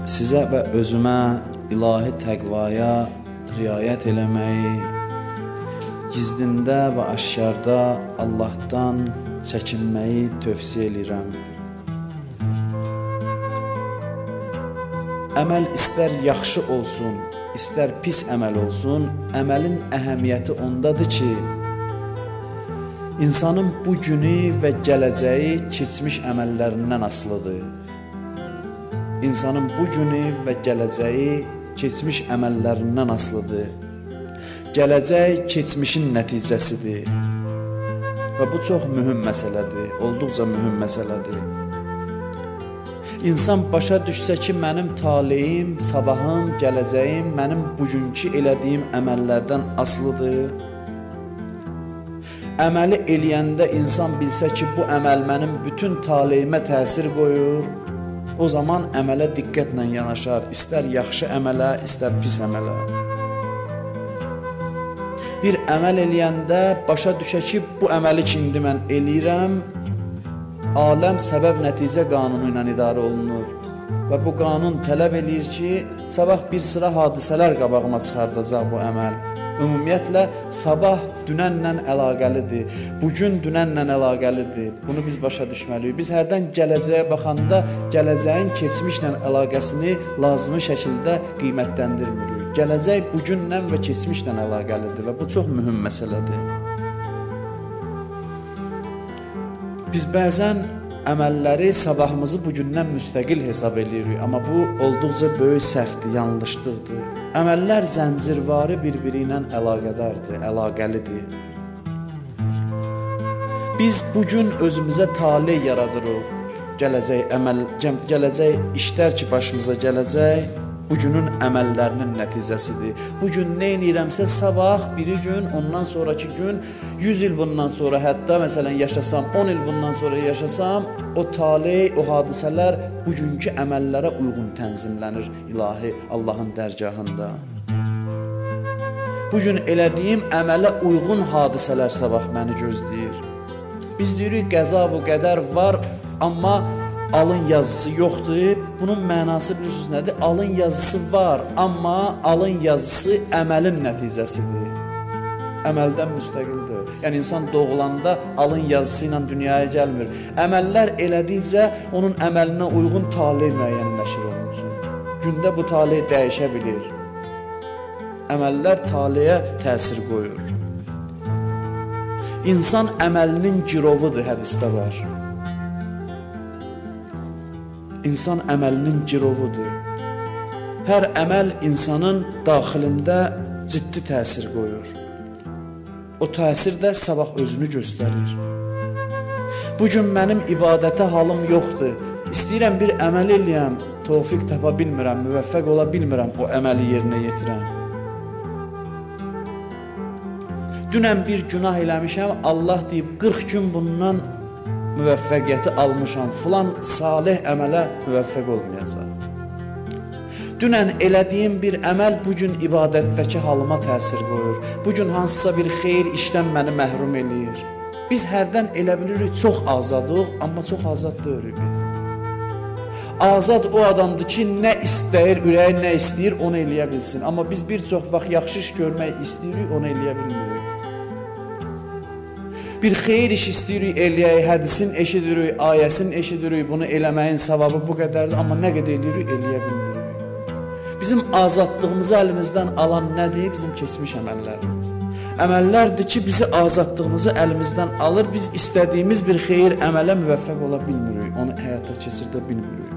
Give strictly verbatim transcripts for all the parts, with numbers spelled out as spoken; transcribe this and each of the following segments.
sizə və özümə ilahi təqvaya riayət eləməyi, gizdində və aşkarda Allahdan çəkinməyi tövsiyə edirəm. Əməl istər yaxşı olsun, istər pis əməl olsun, əməlin əhəmiyyəti ondadır ki, insanın bu günü və gələcəyi keçmiş əməllərindən asılıdır. İnsanın bu günü və gələcəyi keçmiş əməllərindən asılıdır. Gələcək keçmişin nəticəsidir. Və bu çox mühüm məsələdir, olduqca mühüm məsələdir. İnsan başa düşsə ki, mənim taleyim, sabahım, gələcəyim, mənim bugünkü elədiyim əməllərdən asılıdır. Əməli eləyəndə insan bilsə ki, bu əməl mənim bütün taleyimə təsir qoyur, o zaman əmələ diqqətlə yanaşar, istər yaxşı əmələ, istər pis əmələ. Bir əməl eləyəndə başa düşə ki, bu əməli ki, indi mən eləyirəm, aləm səbəb-nəticə qanunu ilə idarə olunur və bu qanun tələb eləyir ki, sabah bir sıra hadisələr qabağıma çıxardacaq bu əməl. Ümumiyyətlə, sabah dünənlə əlaqəlidir, bugün dünənlə əlaqəlidir. Bunu biz başa düşməliyik. Biz hərdən gələcəyə baxanda gələcəyin keçmişlə əlaqəsini lazımi şəkildə qiymətləndirmirik. Gələcək bugünlə və keçmişlə əlaqəlidir və bu çox mühüm məsələdir. Biz bəzən əməlləri sabahımızı bugündən müstəqil hesab edirik, amma bu olduqca böyük səhvdir, yanlışlıqdır. Əməllər zəncirvarı bir-biri ilə əlaqədardır, əlaqəlidir. Biz bugün özümüzə taley yaradırıq. Gələcək əməl, gələcək işlər ki, başımıza gələcək, bugünün əməllərinin nəticəsidir. Bugün nə edirəmsə, sabah, biri gün, ondan sonraki gün, yüz il bundan sonra, hətta məsələn yaşasam, on il bundan sonra yaşasam, o taley, o hadisələr bugünkü əməllərə uyğun tənzimlənir ilahi Allahın dərgahında. Bugün elədiyim əmələ uyğun hadisələr sabah məni gözləyir. Biz deyirik, qəza və qədər var, amma alın yazısı yoxdur. Bunun mənası bilirsiniz nədir? Alın yazısı var, amma alın yazısı əməlin nəticəsidir. Əməldən müstəqildir. Yəni insan doğulanda alın yazısı ilə dünyaya gəlmir. Əməllər elədikcə onun əməlinə uyğun taley müəyyənləşir onun üçün. Gündə bu taley dəyişə bilir. Əməllər taleyə təsir qoyur. İnsan əməlinin girovudur, hədisdə var. İnsan əməlinin girovudur. Hər əməl insanın daxilində ciddi təsir qoyur. O təsir də sabah özünü göstərir. Bugün mənim ibadətə halım yoxdur. İstəyirəm bir əməl eləyəm, tövfiq tapa bilmirəm, müvəffəq ola bilmirəm o əməli yerinə yetirəm. Dünən bir günah eləmişəm, Allah deyib qırx gün bundan müvəffəqiyyəti almışam, filan salih əmələ müvəffəq olmayacaq. Dünən elədiyim bir əməl bugün ibadətdəki halıma təsir qoyur. Bugün hansısa bir xeyir işdən məni məhrum eləyir. Biz hərdən elə bilirik, çox azadıq, amma çox azad deyirik biz. Azad o adamdır ki, nə istəyir, ürəyi nə istəyir, onu eləyə bilsin. Amma biz bir çox vaxt yaxşı iş görmək istəyirik, onu eləyə bilmirik. Bir xeyir iş istəyirik, eləyək, hədisin eşidirik, ayəsin eşidirik, bunu eləməyin savabı bu qədərdir, amma nə qədər eləyirik, eləyə bilmirik. Bizim azadlığımızı əlimizdən alan nədir? Bizim keçmiş əməllərimiz. Əməllərdir ki, bizi azadlığımızı əlimizdən alır, biz istədiyimiz bir xeyir əmələ müvəffəq ola bilmirik, onu həyata keçirdə bilmirik.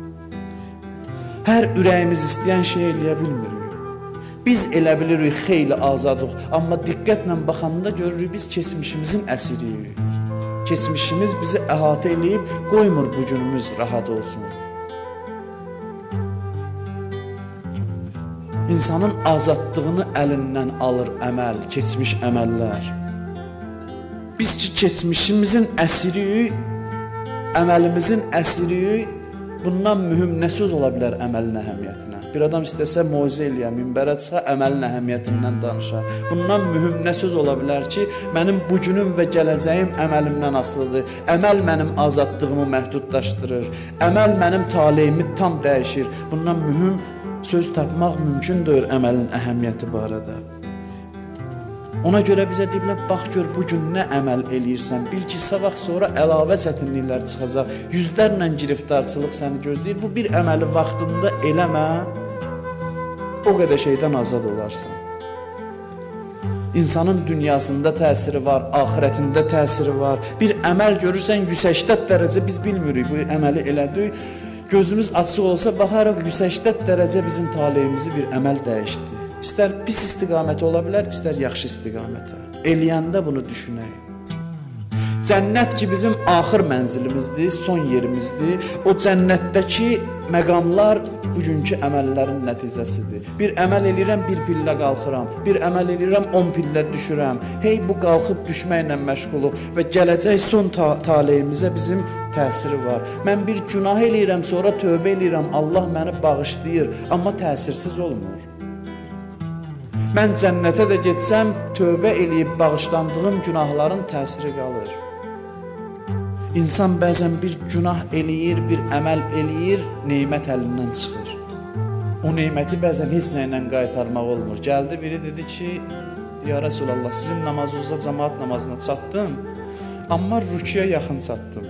Hər ürəyimiz istəyən şey eləyə bilmirik. Biz elə bilirik, xeyli azadıq, amma diqqətlə baxanda görürük, biz keçmişimizin əsiriyik. Keçmişimiz bizi əhatə eləyib, qoymur bugünümüz rahat olsun. İnsanın azadlığını əlindən alır əməl, keçmiş əməllər. Biz ki, keçmişimizin əsiriyik, əməlimizin əsiriyik, bundan mühüm nə söz ola bilər əməlin əhəmiyyətinə? Bir adam istəsə moizə eləyə, minbərə çıxa, əməlin əhəmiyyətindən danışa. Bundan mühüm nə söz ola bilər ki, mənim bu günüm və gələcəyim əməlimdən asılıdır. Əməl mənim azadlığımı məhdudlaşdırır. Əməl mənim taleyimi tam dəyişir. Bundan mühüm söz tapmaq mümkündür əməlin əhəmiyyəti barədə. Ona görə bizə deyiblər, bax gör bu gün nə əməl eləyirsən, bil ki, sabah sonra əlavə çətinliklər çıxacaq, yüzlərlə giriftarçılıq səni gözləyir, bu bir əməli vaxtında eləmə, o qədər şeydən azad olarsan. İnsanın dünyasında təsiri var, axirətində təsiri var, bir əməl görürsən, yüz səksən dərəcə biz bilmirik, bu əməli elədik, gözümüz açıq olsa, baxaraq yüz səksən dərəcə bizim taleyimizi bir əməl dəyişdi. İstər pis istiqaməti ola bilər, istər yaxşı istiqamətə. Eləyəndə bunu düşünək. Cənnət ki, bizim axır mənzilimizdir, son yerimizdir. O cənnətdəki məqamlar bugünkü əməllərin nəticəsidir. Bir əməl eləyirəm, bir pillə qalxıram. Bir əməl eləyirəm, on pillə düşürəm. Hey, bu qalxıb düşməklə məşğuluq və gələcək son ta taleyimizə bizim təsiri var. Mən bir günah eləyirəm, sonra tövbə eləyirəm, Allah məni bağışlayır, amma təsirsiz olmur. Mən cənnətə də getsəm, tövbə eləyib bağışlandığım günahların təsiri qalır. İnsan bəzən bir günah eləyir, bir əməl eləyir, neymət əlindən çıxır. O neyməti bəzən heç nə ilə qaytarmaq olmur. Gəldi biri dedi ki, ya Rəsulallah, sizin namazınıza, cəmaat namazına çatdım, amma rüküyə yaxın çatdım.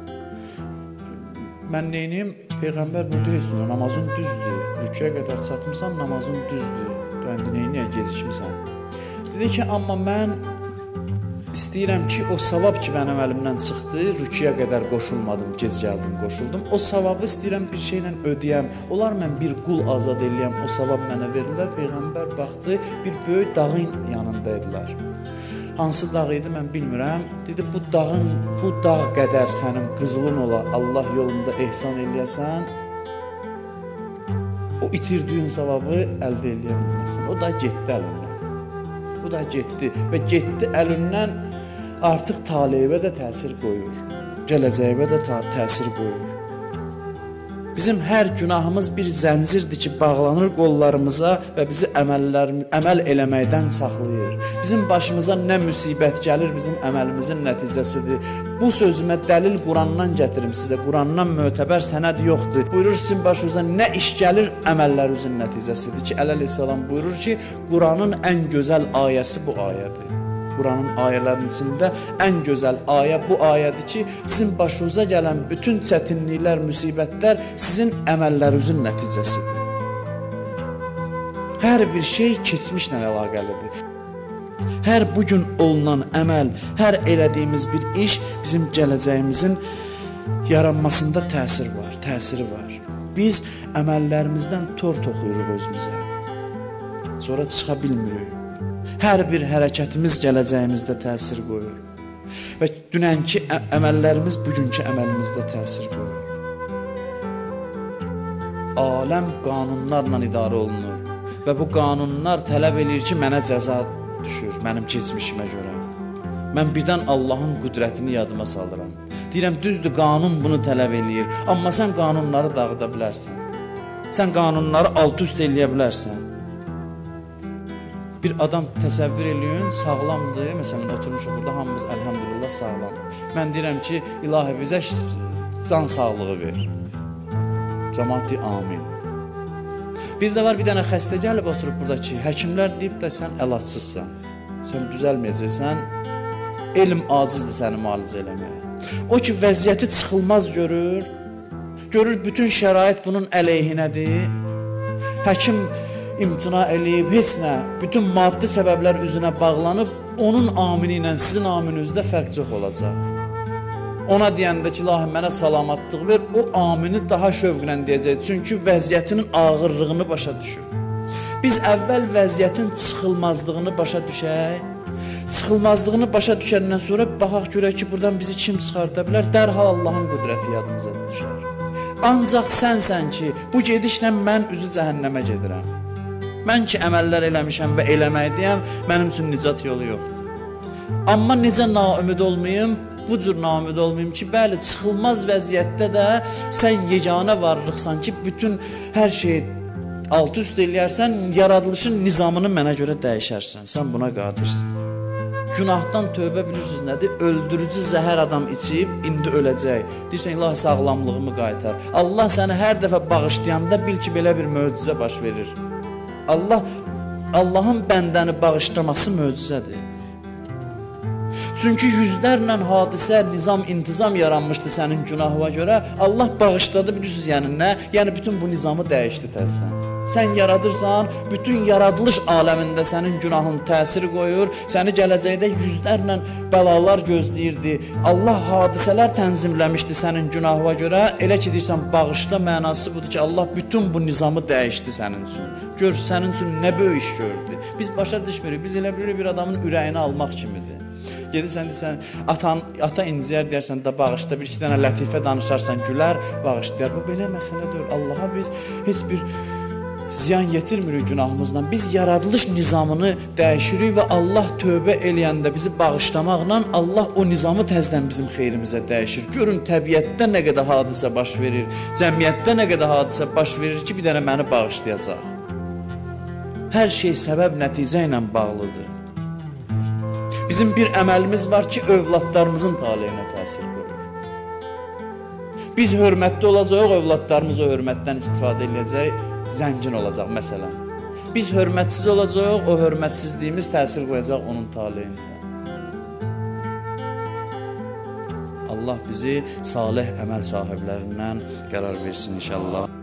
Mən neyniyim? Peyğəmbər burada heç nə, namazın düzdür. Rüküyə qədər çatmışsan, namazın düzdür. Döndü, neyniyə gecikmişsən. Dedi ki, amma mən istəyirəm ki, o savab ki, mənim əlimdən çıxdı, rüküyə qədər qoşulmadım, gec gəldim, qoşuldum. O savabı istəyirəm bir şeylə ödəyəm. Olar mən bir qul azad eləyəm, o savab mənə verirlər. Peyğəmbər baxdı, bir böyük dağın yanındaydılar. Hansı dağ idi, mən bilmirəm. Dedi, bu dağın, bu dağ qədər sənin qızılın ola, Allah yolunda ehsan eləyəsən, o itirdiyin savabı əldə eləyə bilməsin. O da getdi əlindən. O da getdi və getdi əlindən artıq taleyibə də təsir qoyur. Gələcəyibə də təsir qoyur. Bizim hər günahımız bir zəncirdir ki, bağlanır qollarımıza və bizi əməllərimiz, əməl eləməkdən saxlayır. Bizim başımıza nə müsibət gəlir, bizim əməlimizin nəticəsidir. Bu sözümə dəlil Qurandan gətirim sizə. Qurandan mötəbər sənəd yoxdur. Buyurur sizin başınıza nə iş gəlir, əməllərinizin nəticəsidir ki, Əleyhissalam buyurur ki, Quranın ən gözəl ayəsi bu ayədir. Quranın ayələrinin içində ən gözəl ayə bu ayədir ki, sizin başınıza gələn bütün çətinliklər, müsibətlər sizin əməllərinizin nəticəsidir. Hər bir şey keçmişlə əlaqəlidir. Hər bugün olunan əməl, hər elədiyimiz bir iş bizim gələcəyimizin yaranmasında təsir var, təsiri var. Biz əməllərimizdən tor toxuyuruq özümüzə. Sonra çıxa bilmirik. Hər bir hərəkətimiz gələcəyimizdə təsir qoyur. Və dünənki ə əməllərimiz bugünkü əməlimizdə təsir qoyur. Aləm qanunlarla idarə olunur və bu qanunlar tələb eləyir ki, mənə cəza düşür, mənim keçmişimə görə. Mən birdən Allahın qüdrətini yadıma salıram. Deyirəm, düzdür, qanun bunu tələb eləyir, amma sən qanunları dağıda bilərsən. Sən qanunları alt-üst eləyə bilərsən. Bir adam təsəvvür eləyin, sağlamdır. Məsələn, oturmuşuq burada, hamımız əlhamdülillah sağlamdır. Mən deyirəm ki, ilahi bizə can sağlığı ver. Cəmaət deyir, amin. Bir də var, bir dənə xəstə gəlib oturub burada ki, həkimlər deyib də sən əlacısızsan, sən düzəlməyəcəksən, elm acizdir səni müalicə eləməyə. O ki, vəziyyəti çıxılmaz görür, görür bütün şərait bunun əleyhinədir, həkim imtina eləyib, heç nə, bütün maddi səbəblər üzünə bağlanıb, onun amini ilə sizin amininizdə fərq çox olacaq. Ona deyəndə ki, ilahi mənə salamatlıq ver, o amini daha şövqlə deyəcək, çünki vəziyyətinin ağırlığını başa düşür. Biz əvvəl vəziyyətin çıxılmazlığını başa düşək, çıxılmazlığını başa düşəndən sonra baxaq görək ki, buradan bizi kim çıxarda bilər, dərhal Allahın qüdrəti yadımıza düşər. Ancaq sənsən ki, bu gedişlə mən üzü cəhənnəmə gedirəm. Mən ki, əməllər eləmişəm və eləməkdəyəm, mənim üçün nicat yolu yoxdur. Amma necə naümid olmayım, bu cür naümid olmayım ki, bəli, çıxılmaz vəziyyətdə də sən yeganə varlıqsan ki, bütün hər şeyi alt üst eləyərsən, yaradılışın nizamını mənə görə dəyişərsən. Sən buna qadirsən. Günahdan tövbə bilirsiniz nədir? Öldürücü zəhər adam içib, indi öləcək. Deyirsən, ilahi sağlamlığımı qaytar. Allah səni hər dəfə bağışlayanda bil ki, belə bir möcüzə baş verir. Allah, Allahın bəndəni bağışlaması möcüzədir. Çünki yüzlərlə hadisə, nizam, intizam yaranmışdı sənin günahına görə. Allah bağışladı, bilirsiniz, yəni nə? Yəni bütün bu nizamı dəyişdi təzdən. Sən yaradırsan, bütün yaradılış aləmində sənin günahın təsir qoyur, səni gələcəkdə yüzlərlə bəlalar gözləyirdi. Allah hadisələr tənzimləmişdi sənin günahına görə. Elə ki, deyirsən, bağışla mənası budur ki, Allah bütün bu nizamı dəyişdi sənin üçün. Gör, sənin üçün nə böyük iş gördü. Biz başa düşmürük, biz elə bilirik bir adamın ürəyini almaq kimidir. Gedirsən, deyirsən, atan, ata inciyər, deyərsən də bağışla, bir iki dənə lətifə danışarsan, gülər, bağışlayar. Bu belə məsələ deyil. Allaha biz heç bir ziyan yetirmirik günahımızdan. Biz yaradılış nizamını dəyişirik və Allah tövbə eləyəndə bizi bağışlamaqla Allah o nizamı təzdən bizim xeyrimizə dəyişir. Görün, təbiətdə nə qədər hadisə baş verir, cəmiyyətdə nə qədər hadisə baş verir ki, bir dənə məni bağışlayacaq. Hər şey səbəb nəticə ilə bağlıdır. Bizim bir əməlimiz var ki, övladlarımızın taleyinə təsir qoyur. Biz hörmətli olacaq, övladlarımız o hörmətdən istifadə edəcək, zəngin olacaq məsələn. Biz hörmətsiz olacaq, o hörmətsizliyimiz təsir qoyacaq onun taleyində. Allah bizi salih əməl sahiblərindən qərar versin inşallah.